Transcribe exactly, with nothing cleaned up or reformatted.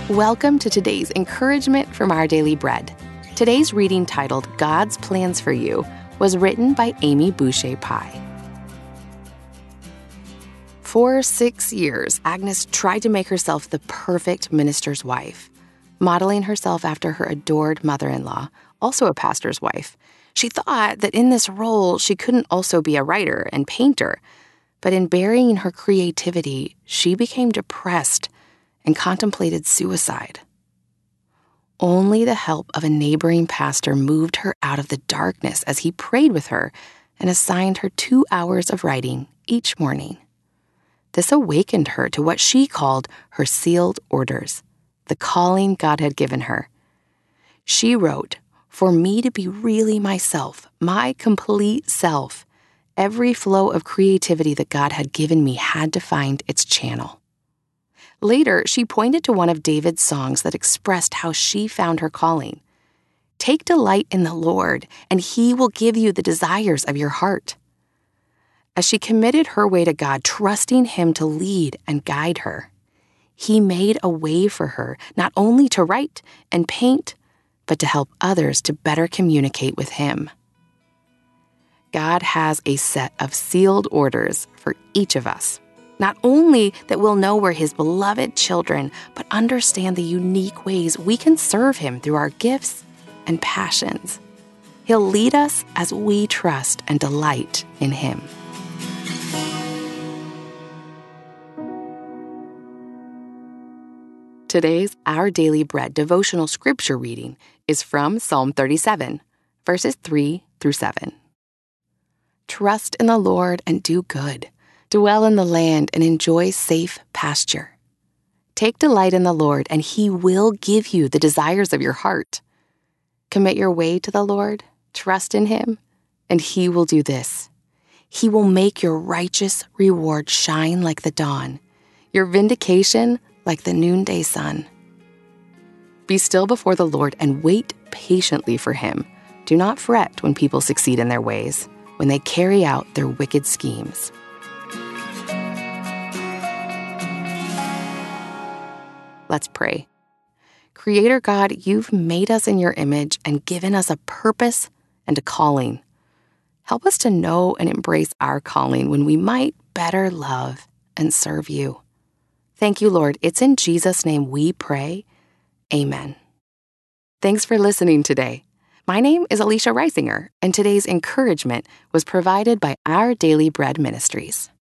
Welcome to today's encouragement from Our Daily Bread. Today's reading, titled God's Plans for You, was written by Amy Boucher Pye. For six years, Agnes tried to make herself the perfect minister's wife. Modeling herself after her adored mother-in-law, also a pastor's wife, she thought that in this role she couldn't also be a writer and painter. But in burying her creativity, she became depressed and contemplated suicide. Only the help of a neighboring pastor moved her out of the darkness as he prayed with her and assigned her two hours of writing each morning. This awakened her to what she called her sealed orders, the calling God had given her. She wrote, "For me to be really myself, my complete self, every flow of creativity that God had given me had to find its channel." Later, she pointed to one of David's songs that expressed how she found her calling. "Take delight in the Lord, and He will give you the desires of your heart." As she committed her way to God, trusting Him to lead and guide her, He made a way for her not only to write and paint, but to help others to better communicate with Him. God has a set of sealed orders for each of us. Not only that we'll know we're His beloved children, but understand the unique ways we can serve Him through our gifts and passions. He'll lead us as we trust and delight in Him. Today's Our Daily Bread devotional scripture reading is from Psalm thirty-seven, verses three through seven. Trust in the Lord and do good. Dwell in the land and enjoy safe pasture. Take delight in the Lord, and He will give you the desires of your heart. Commit your way to the Lord, trust in Him, and He will do this. He will make your righteous reward shine like the dawn, your vindication like the noonday sun. Be still before the Lord and wait patiently for Him. Do not fret when people succeed in their ways, when they carry out their wicked schemes. Let's pray. Creator God, You've made us in Your image and given us a purpose and a calling. Help us to know and embrace our calling when we might better love and serve You. Thank You, Lord. It's in Jesus' name we pray. Amen. Thanks for listening today. My name is Alicia Reisinger, and today's encouragement was provided by Our Daily Bread Ministries.